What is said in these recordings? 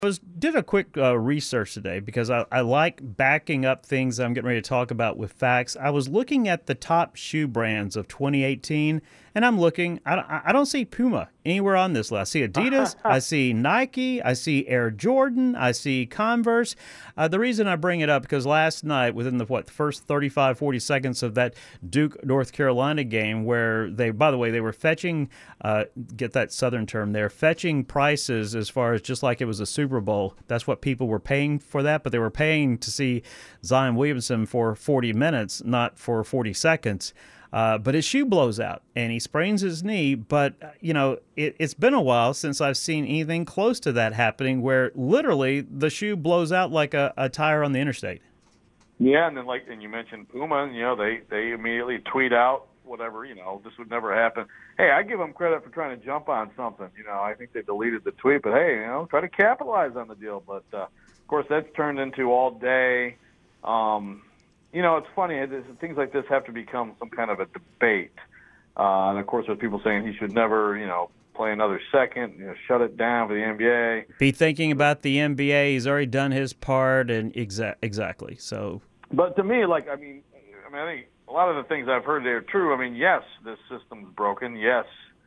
Did a quick research today because I like backing up things I'm getting ready to talk about with facts. I was looking at the top shoe brands of 2018, and I'm looking. I don't see Puma anywhere on this list. I see Adidas, I see Nike, I see Air Jordan, I see Converse. The reason I bring it up because last night, within the first 35, 40 seconds of that Duke North Carolina game, where by the way, they were fetching, get that Southern term there, fetching prices as far as just like it was a Super Bowl. That's what people were paying for that, but they were paying to see Zion Williamson for 40 minutes, not for 40 seconds. But his shoe blows out and he sprains his knee. But, it's been a while since I've seen anything close to that happening where literally the shoe blows out like a tire on the interstate. Yeah, and then and you mentioned Puma, they immediately tweet out whatever, this would never happen. Hey, I give them credit for trying to jump on something. I think they deleted the tweet, but hey, try to capitalize on the deal. But, of course, that's turned into all day. It's funny. Things like this have to become some kind of a debate. And, of course, there's people saying he should never, play another second, shut it down for the NBA. Be thinking about the NBA. He's already done his part, and exactly. So, but to me, I think a lot of the things I've heard there are true. Yes, this system's broken. Yes,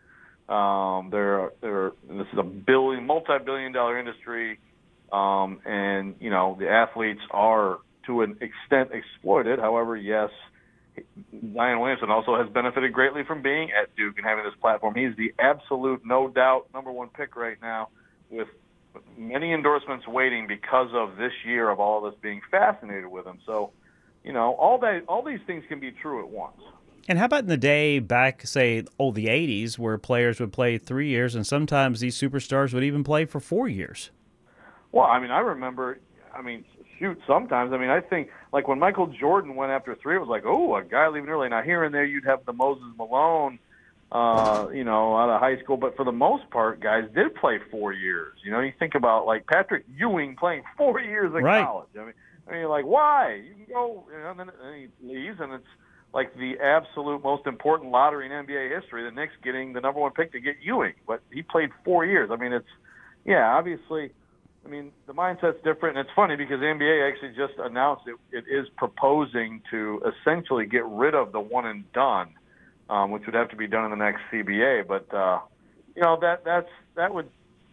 this is a multi-billion-dollar industry, and the athletes are to an extent exploited. However, yes, Zion Williamson also has benefited greatly from being at Duke and having this platform. He's the absolute, no doubt, number one pick right now, with many endorsements waiting because of this year of all of us being fascinated with him. So, all these things can be true at once. And how about in the day back, say, the 80s, where players would play 3 years, and sometimes these superstars would even play for 4 years? Well, I remember, sometimes. I think, when Michael Jordan went after 3, it was like, oh, a guy leaving early. Now, here and there, you'd have the Moses Malone, out of high school. But for the most part, guys did play 4 years. You think about, Patrick Ewing playing 4 years in college. You're like, why? You can go, and then he leaves, and it's like the absolute most important lottery in NBA history, the Knicks getting the number one pick to get Ewing. But he played 4 years. Obviously, the mindset's different. And it's funny because the NBA actually just announced it is proposing to essentially get rid of the one and done, which would have to be done in the next CBA. But, that would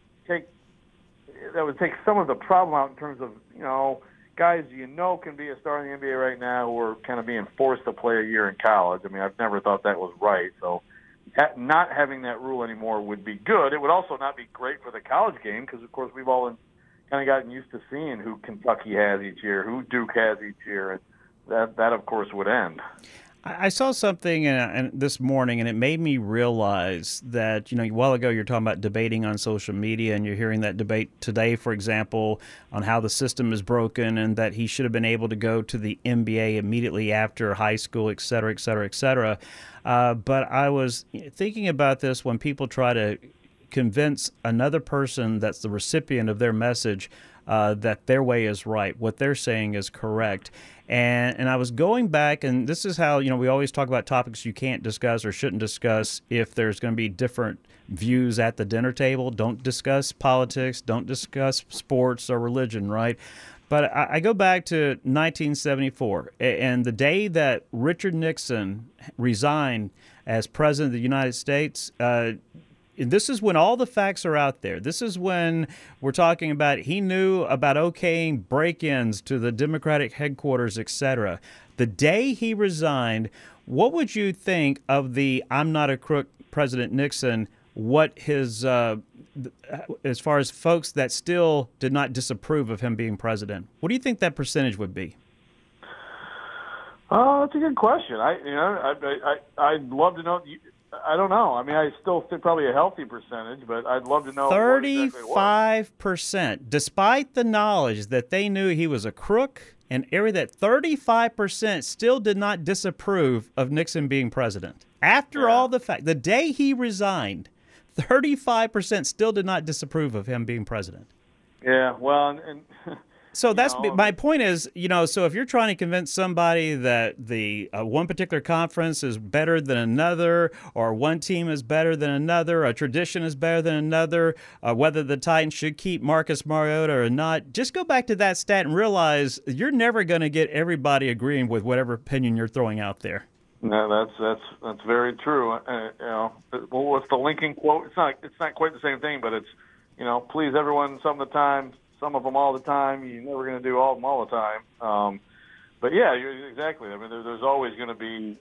take some of the problem out in terms of, guys can be a star in the NBA right now who are kind of being forced to play a year in college. I've never thought that was right. So not having that rule anymore would be good. It would also not be great for the college game because, of course, we've all kind of gotten used to seeing who Kentucky has each year, who Duke has each year, and that of course, would end. I saw something this morning, and it made me realize that, a while ago you're talking about debating on social media, and you're hearing that debate today, for example, on how the system is broken and that he should have been able to go to the NBA immediately after high school, et cetera, et cetera, et cetera. But I was thinking about this when people try to convince another person that's the recipient of their message that their way is right, what they're saying is correct. And I was going back, and this is how, we always talk about topics you can't discuss or shouldn't discuss if there's going to be different views at the dinner table. Don't discuss politics, don't discuss sports or religion, right? But I go back to 1974, and the day that Richard Nixon resigned as president of the United States, and this is when all the facts are out there. This is when we're talking about he knew about okaying break-ins to the Democratic headquarters, et cetera. The day he resigned, what would you think of the "I'm not a crook" President Nixon, what his, as far as folks that still did not disapprove of him being president? What do you think that percentage would be? Oh, that's a good question. I'd love to know. I don't know. I still think probably a healthy percentage, but I'd love to know. 35%, despite the knowledge that they knew he was a crook and everything, that 35% still did not disapprove of Nixon being president. After all the fact, the day he resigned, 35% still did not disapprove of him being president. Yeah, well, and So You that's know, my point is, so if you're trying to convince somebody that the one particular conference is better than another, or one team is better than another, a tradition is better than another, whether the Titans should keep Marcus Mariota or not, just go back to that stat and realize you're never going to get everybody agreeing with whatever opinion you're throwing out there. no, that's very true. Well, what's the Lincoln quote? It's not quite the same thing, but it's please everyone some of the time, some of them all the time. You're never going to do all of them all the time. But yeah, exactly. I mean, there's always going to be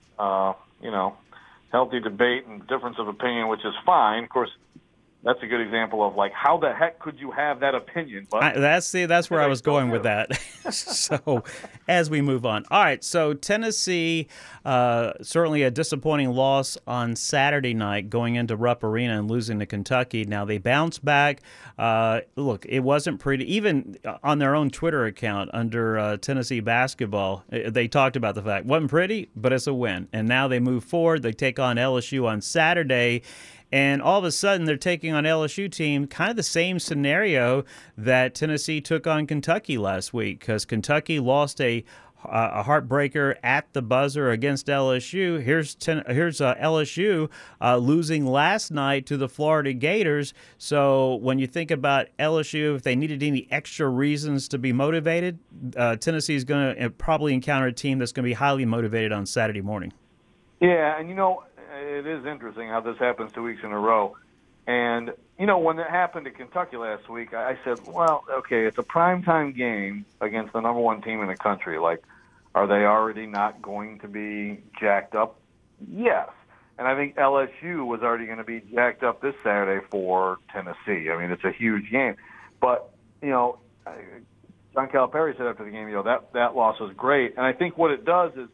healthy debate and difference of opinion, which is fine. Of course, that's a good example of like how the heck could you have that opinion? But that's where I was going with that. So as we move on. All right, so Tennessee, certainly a disappointing loss on Saturday night going into Rupp Arena and losing to Kentucky. Now they bounced back. Look, it wasn't pretty. Even on their own Twitter account under Tennessee basketball, they talked about the fact it wasn't pretty, but it's a win. And now they move forward. They take on LSU on Saturday. And all of a sudden, they're taking on LSU team, kind of the same scenario that Tennessee took on Kentucky last week, because Kentucky lost a heartbreaker at the buzzer against LSU. Here's LSU losing last night to the Florida Gators. So when you think about LSU, if they needed any extra reasons to be motivated, Tennessee is going to probably encounter a team that's going to be highly motivated on Saturday morning. Yeah, and it is interesting how this happens 2 weeks in a row. And, when it happened to Kentucky last week, I said, well, okay, it's a primetime game against the number one team in the country. Like, are they already not going to be jacked up? Yes. And I think LSU was already going to be jacked up this Saturday for Tennessee. I mean, it's a huge game. But, John Calipari said after the game, that loss was great. And I think what it does is,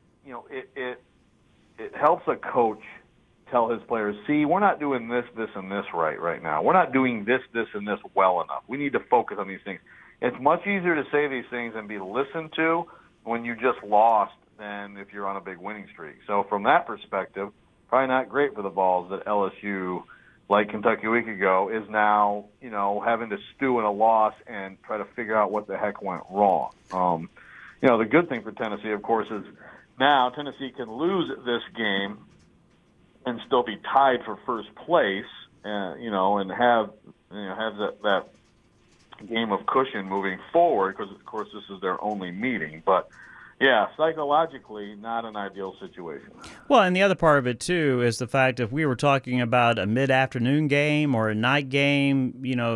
it helps a coach tell his players, see, we're not doing this, and this right now. We're not doing this, and this well enough. We need to focus on these things. It's much easier to say these things and be listened to when you just lost than if you're on a big winning streak. So from that perspective, probably not great for the Vols that LSU, like Kentucky a week ago, is now, having to stew in a loss and try to figure out what the heck went wrong. The good thing for Tennessee, of course, is now Tennessee can lose this game and still be tied for first place, and have that game of cushion moving forward, because of course this is their only meeting. But yeah, psychologically, not an ideal situation. Well, and the other part of it too is the fact if we were talking about a mid-afternoon game or a night game,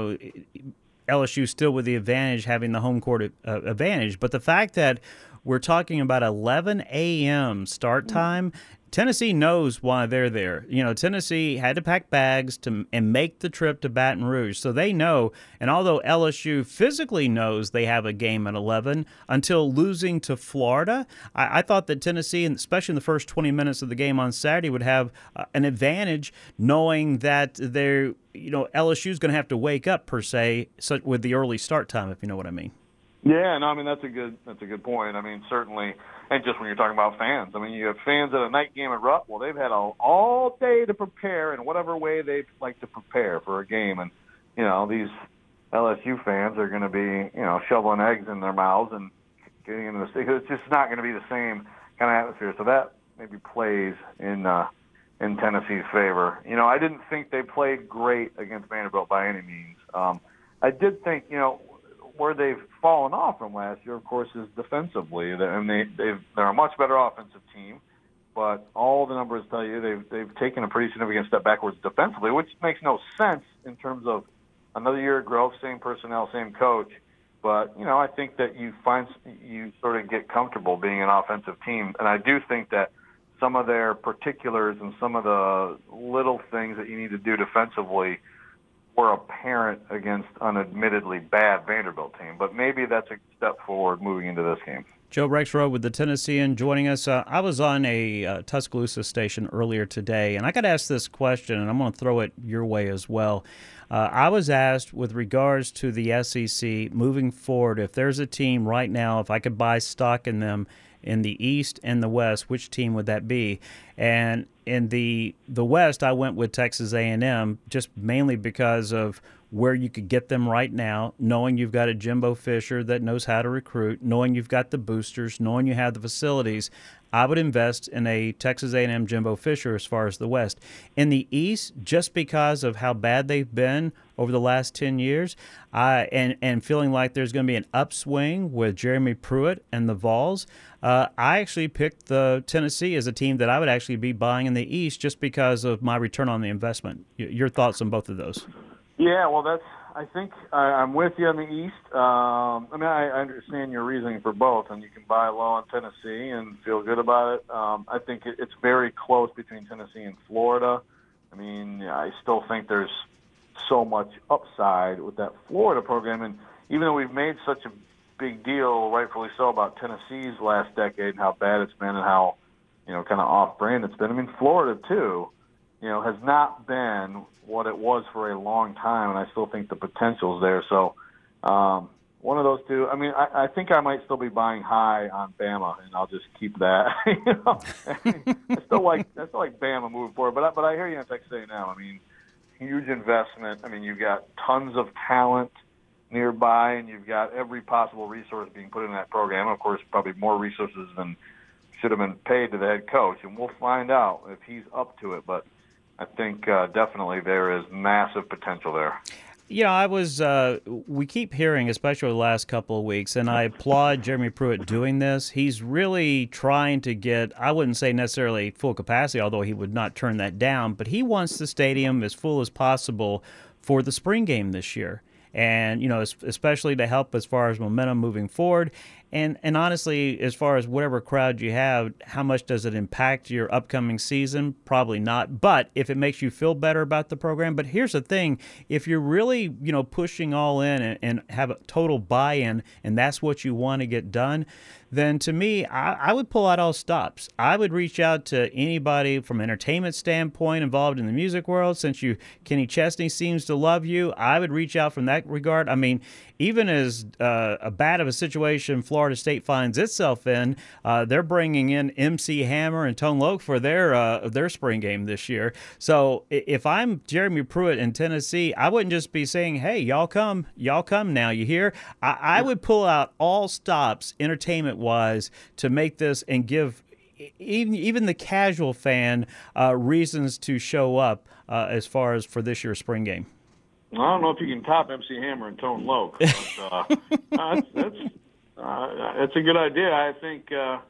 LSU still with the advantage, having the home court advantage. But the fact that we're talking about 11 a.m. start time, Tennessee knows why they're there. Tennessee had to pack bags and make the trip to Baton Rouge. So they know, and although LSU physically knows they have a game at 11, until losing to Florida, I thought that Tennessee, and especially in the first 20 minutes of the game on Saturday, would have an advantage knowing that they're, LSU is going to have to wake up, per se, with the early start time, if you know what I mean. Yeah, no, I mean, that's a good point. I mean, certainly, and just when you're talking about fans, I mean, you have fans at a night game at Rupp. Well, they've had all day to prepare in whatever way they like to prepare for a game. And, these LSU fans are going to be, shoveling eggs in their mouths and getting into the stick. It's just not going to be the same kind of atmosphere. So that maybe plays in Tennessee's favor. I didn't think they played great against Vanderbilt by any means. I did think, where they've fallen off from last year, of course, is defensively. And they're a much better offensive team, but all the numbers tell you they've taken a pretty significant step backwards defensively, which makes no sense in terms of another year of growth, same personnel, same coach. But, I think that you sort of get comfortable being an offensive team. And I do think that some of their particulars and some of the little things that you need to do defensively were apparent against unadmittedly bad Vanderbilt team. But maybe that's a step forward moving into this game. Joe Rexrode with the Tennessean joining us. I was on a Tuscaloosa station earlier today, and I got asked this question, and I'm going to throw it your way as well. I was asked with regards to the SEC moving forward, if there's a team right now, if I could buy stock in them in the East and the West, which team would that be? And in the West, I went with Texas A&M, just mainly because of where you could get them right now, knowing you've got a Jimbo Fisher that knows how to recruit, knowing you've got the boosters, knowing you have the facilities, I would invest in a Texas A&M Jimbo Fisher as far as the West. In the East, just because of how bad they've been over the last 10 years, and feeling like there's going to be an upswing with Jeremy Pruitt and the Vols, I actually picked the Tennessee as a team that I would actually be buying in the East just because of my return on the investment. Your thoughts on both of those? Yeah, well, I think I'm with you on the East. I mean, I understand your reasoning for both, and you can buy low on Tennessee and feel good about it. I think it's very close between Tennessee and Florida. I mean, I still think there's so much upside with that Florida program, and even though we've made such a big deal, rightfully so, about Tennessee's last decade and how bad it's been and how, kind of off-brand it's been. I mean, Florida, too, has not been what it was for a long time, and I still think the potential's there. So one of those two. I mean, I think I might still be buying high on Bama, and I'll just keep that. I still like Bama moving forward, but I hear you on Texas A&M. I mean, huge investment. I mean, you've got tons of talent nearby, and you've got every possible resource being put in that program. Of course, probably more resources than should have been paid to the head coach, and we'll find out if he's up to it. But I think definitely there is massive potential there. We keep hearing, especially the last couple of weeks, and I applaud Jeremy Pruitt doing this. He's really trying to get, I wouldn't say necessarily full capacity, although he would not turn that down, but he wants the stadium as full as possible for the spring game this year. And, especially to help as far as momentum moving forward. And honestly, as far as whatever crowd you have, how much does it impact your upcoming season? Probably not. But if it makes you feel better about the program. But here's the thing. If you're really, pushing all in and have a total buy-in, and that's what you want to get done, then to me, I would pull out all stops. I would reach out to anybody from an entertainment standpoint involved in the music world. Since Kenny Chesney seems to love you, I would reach out from that regard. I mean, even as bad of a situation Florida State finds itself in, they're bringing in MC Hammer and Tone Loc for their spring game this year. So if I'm Jeremy Pruitt in Tennessee, I wouldn't just be saying, hey, y'all come now, you hear? I would pull out all stops entertainment-wise to make this and give even the casual fan reasons to show up as far as for this year's spring game. I don't know if you can top MC Hammer and Tone Loc, but that's a good idea. I think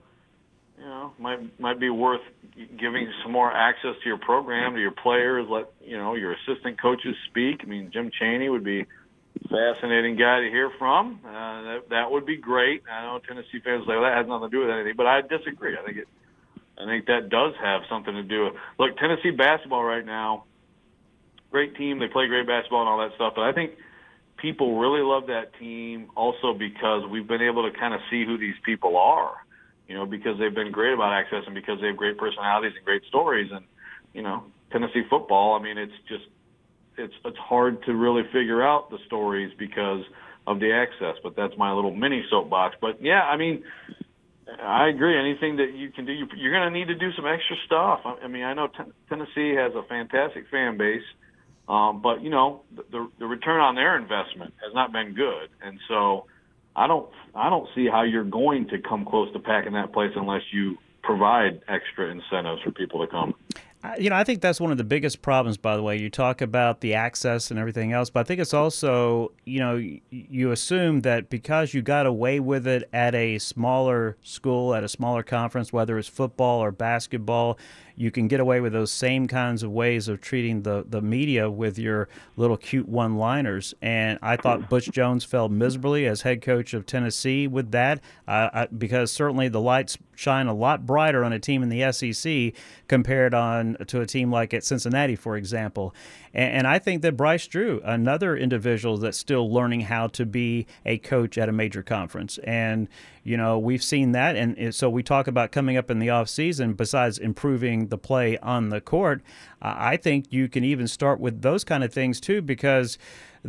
might be worth giving some more access to your program, to your players. Let your assistant coaches speak. I mean, Jim Chaney would be a fascinating guy to hear from. That would be great. I know Tennessee fans say, well, that has nothing to do with anything, but I disagree. I think that does have something to do with. Look, Tennessee basketball right now. Great team. They play great basketball and all that stuff. But I think people really love that team also because we've been able to kind of see who these people are, because they've been great about access and because they have great personalities and great stories. And, Tennessee football, I mean, it's hard to really figure out the stories because of the access. But that's my little mini soapbox. But, yeah, I mean, I agree. Anything that you can do, you're going to need to do some extra stuff. I mean, I know Tennessee has a fantastic fan base. But the return on their investment has not been good, and so I don't see how you're going to come close to packing that place unless you provide extra incentives for people to come. I think that's one of the biggest problems, by the way. You talk about the access and everything else, but I think it's also, you assume that because you got away with it at a smaller school, at a smaller conference, whether it's football or basketball, you can get away with those same kinds of ways of treating the media with your little cute one-liners. And I thought Butch Jones fell miserably as head coach of Tennessee with that, because certainly the lights shine a lot brighter on a team in the SEC compared to a team like at Cincinnati, for example. And I think that Bryce Drew, another individual that's still learning how to be a coach at a major conference. And, we've seen that. And so we talk about coming up in the offseason, besides improving the play on the court, I think you can even start with those kind of things too, because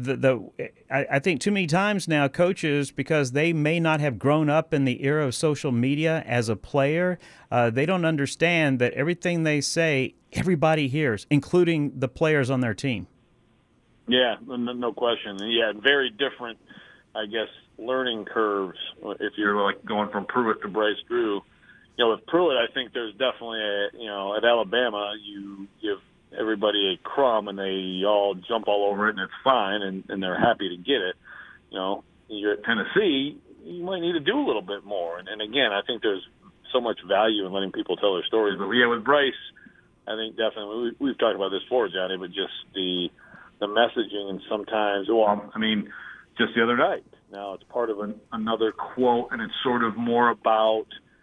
I think too many times now coaches, because they may not have grown up in the era of social media as a player, they don't understand that everything they say, everybody hears, including the players on their team. Yeah, no question. Yeah, very different, I guess, learning curves if you're like going from Pruitt to Bryce Drew. With Pruitt, I think there's definitely at Alabama, you give everybody a crumb and they all jump all over it and it's fine and they're happy to get it. You're at Tennessee, you might need to do a little bit more. And again, I think there's so much value in letting people tell their stories. But yeah, with Bryce, I think definitely we've talked about this before, Johnny, but just the messaging and sometimes, just the other night. Now it's part of another quote, and it's sort of more about,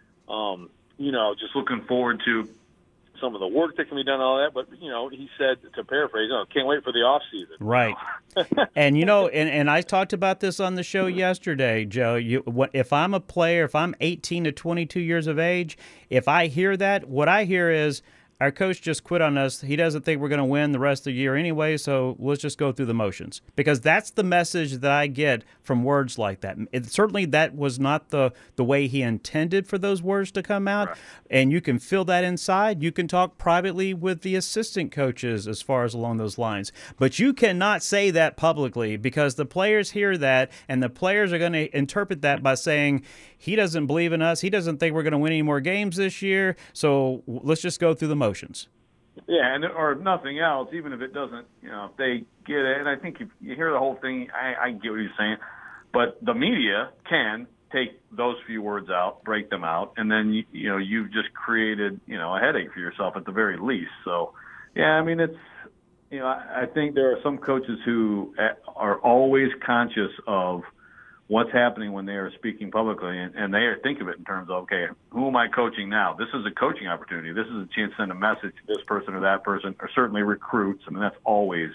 just looking forward to some of the work that can be done and all that. But, he said, to paraphrase, can't wait for the off season. Right. And, and I talked about this on the show yesterday, Joe. If I'm a player, if I'm 18 to 22 years of age, if I hear that, what I hear is, our coach just quit on us. He doesn't think we're going to win the rest of the year anyway, so let's just go through the motions. Because that's the message that I get from words like that. Certainly that was not the way he intended for those words to come out, right. And you can feel that inside. You can talk privately with the assistant coaches as far as along those lines. But you cannot say that publicly because the players hear that, and the players are going to interpret that by saying, he doesn't believe in us. He doesn't think we're going to win any more games this year, so let's just go through the motions. Yeah, or if nothing else, even if it doesn't, if they get it, and I think if you hear the whole thing, I get what you're saying, but the media can take those few words out, break them out, and then, you've just created, a headache for yourself at the very least. So, yeah, it's, I think there are some coaches who are always conscious of what's happening when they are speaking publicly, and they think of it in terms of, okay, who am I coaching now? This is a coaching opportunity. This is a chance to send a message to this person or that person, or certainly recruits. That's always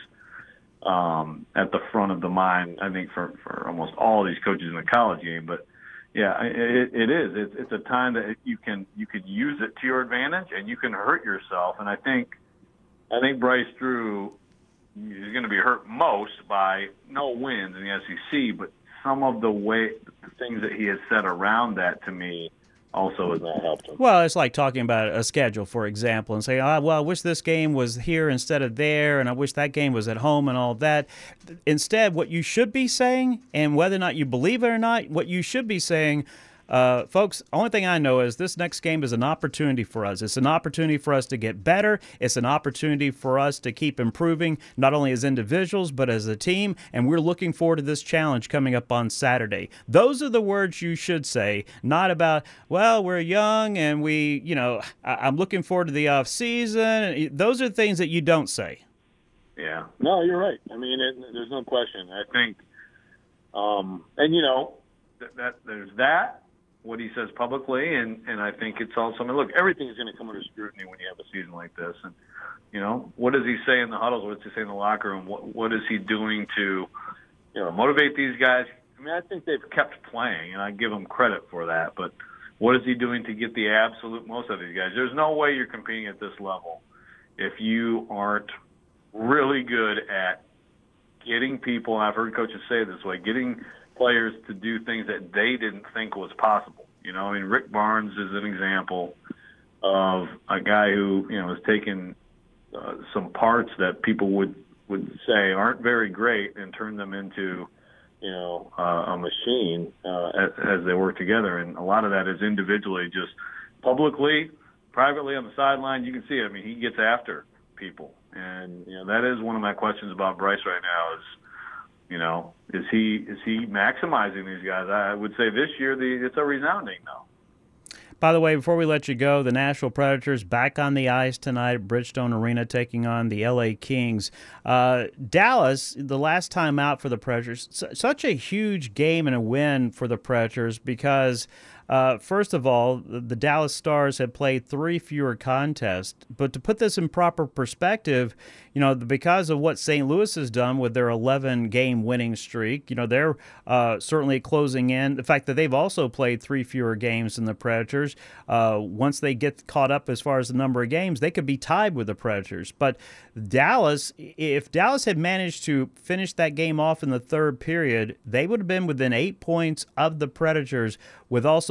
at the front of the mind, I think, for almost all these coaches in the college game. But, yeah, it is. It's a time that you can use it to your advantage, and you can hurt yourself. And I think Bryce Drew is going to be hurt most by no wins in the SEC, but some of the things that he has said around that, to me, also has not helped him. Well, it's like talking about a schedule, for example, and saying, I wish this game was here instead of there, and I wish that game was at home and all of that. Instead, what you should be saying, and whether or not you believe it or not, what you should be saying, folks, only thing I know is this next game is an opportunity for us. It's an opportunity for us to get better. It's an opportunity for us to keep improving, not only as individuals, but as a team. And we're looking forward to this challenge coming up on Saturday. Those are the words you should say, not about, well, we're young and I'm looking forward to the off season. Those are things that you don't say. Yeah. No, you're right. There's no question. I think, that there's that, what he says publicly, and I think it's also, look, everything is going to come under scrutiny when you have a season like this. And, what does he say in the huddles? What does he say in the locker room? What is he doing to, motivate these guys? I think they've kept playing, and I give him credit for that. But what is he doing to get the absolute most out of these guys? There's no way you're competing at this level if you aren't really good at getting people, and I've heard coaches say it this way, getting players to do things that they didn't think was possible. Rick Barnes is an example of a guy who, has taken some parts that people would say aren't very great and turned them into, a machine as they work together. And a lot of that is individually, just publicly, privately on the sideline. You can see it. He gets after people. And, that is one of my questions about Bryce right now is, is he maximizing these guys? I would say this year it's a resounding no. By the way, before we let you go, the Nashville Predators back on the ice tonight at Bridgestone Arena taking on the LA Kings. Dallas, the last time out for the Predators, such a huge game and a win for the Predators because first of all, the Dallas Stars had played 3 fewer contests. But to put this in proper perspective, because of what St. Louis has done with their 11-game winning streak, they're certainly closing in. The fact that they've also played 3 fewer games than the Predators, once they get caught up as far as the number of games, they could be tied with the Predators. But Dallas, if Dallas had managed to finish that game off in the third period, they would have been within 8 points of the Predators with also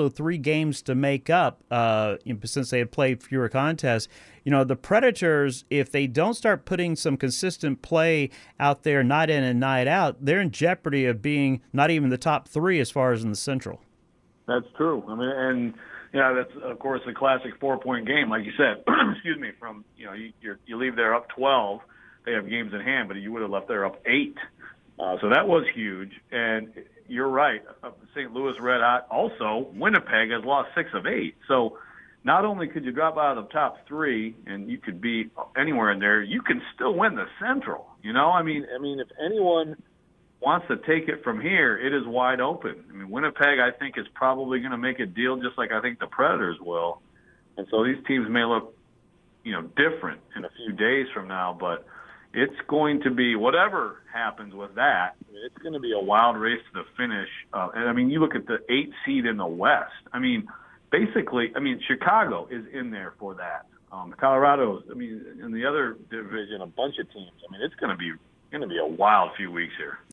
also 3 games to make up since they had played fewer contests. The Predators, if they don't start putting some consistent play out there night in and night out, they're in jeopardy of being not even the top 3 as far as in the Central. That's true. I mean, and that's of course a classic 4-point game, like you said. Excuse me. From you leave there up 12. They have games in hand, but you would have left there up 8. So that was huge. And you're right. St. Louis Red Hot. Also, Winnipeg has lost 6 of 8. So not only could you drop out of the top 3 and you could be anywhere in there, you can still win the Central. I mean, if anyone wants to take it from here, it is wide open. I mean, Winnipeg, I think, is probably going to make a deal just like I think the Predators will. And so these teams may look, different in a few days from now, but it's going to be, whatever happens with that, it's going to be a wild race to the finish. And, I mean, you look at the 8th seed in the West. I mean, basically, Chicago is in there for that. Colorado's, in the other division, a bunch of teams. I mean, it's going to be a wild few weeks here.